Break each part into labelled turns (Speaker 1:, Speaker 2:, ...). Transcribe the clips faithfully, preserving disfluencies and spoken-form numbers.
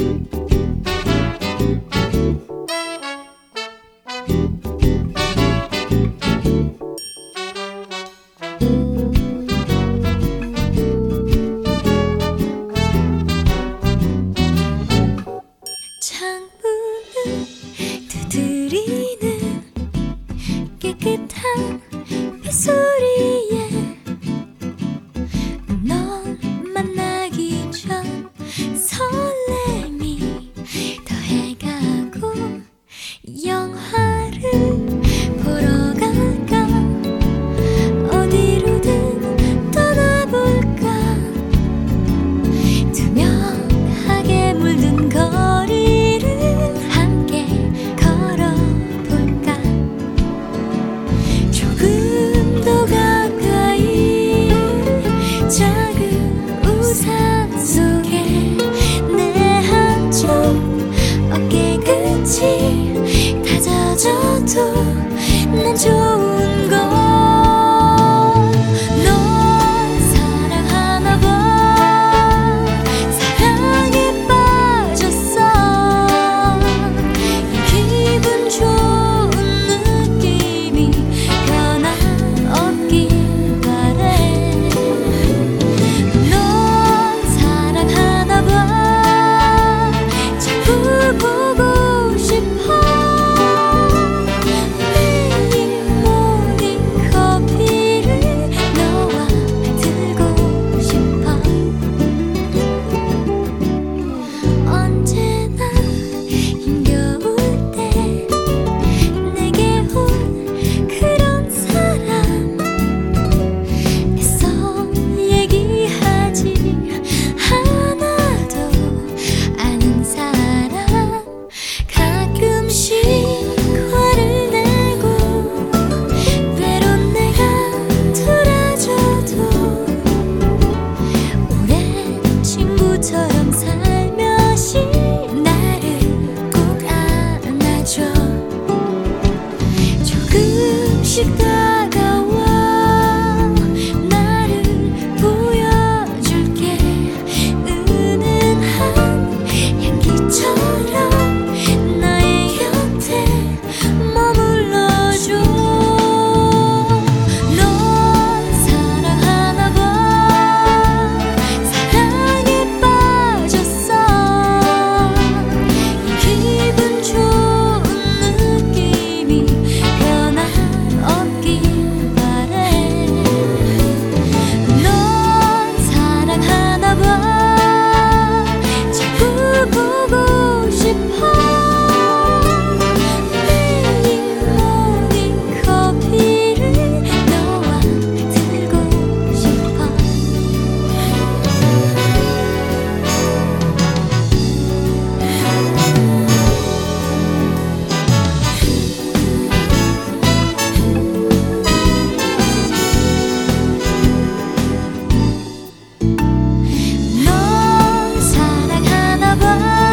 Speaker 1: 창문을 두드리는 깨끗한 빗소리에 널 만나기 전 설렘이 더해가고 영화를 보러 갈까 어디로든 떠나볼까 투명하게 물든 거리를 함께 걸어볼까 조금 더 가까이 작은 우산 속에 내 한쪽 어깨 끝이 다 젖어도 난 좋은 걸 널 사랑하나 봐 사랑에 빠졌어 이 기분 좋은 느낌이 변함없길 바래 널 사랑하나 봐 자꾸 보고 싶어 매일 모닝 커피를 너와 들고 싶어 언제나 힘겨울 때 내게 온 그런 사람 애써 얘기하지 않아도 아는 사람 가끔씩 화를 내고 때론 내가 돌아줘도 오랜 친구처럼 살며시 나를 꼭 안아줘 조금씩 다가와 나를 보여줄게 은은한 향기처럼 나의 곁에 머물러줘 널 사랑하나 봐 사랑에 빠졌어 이 기분 좋은 느낌이 변함없길 바래 널 사랑하나 봐 자꾸 보고 싶어 매일 모닝 커피를 너와 들고 싶어 널 사랑하나 봐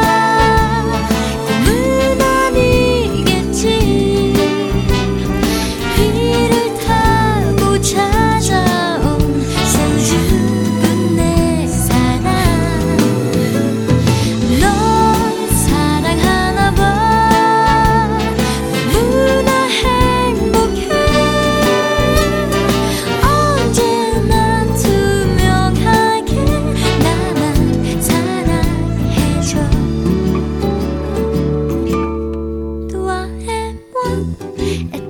Speaker 1: 꿈은 아니겠지 비를 타고 찾아온 소중한 내 사랑 널 사랑하나 봐 너무나 행복해 언제나 투명하게 나만 사랑해줘 Toi et moi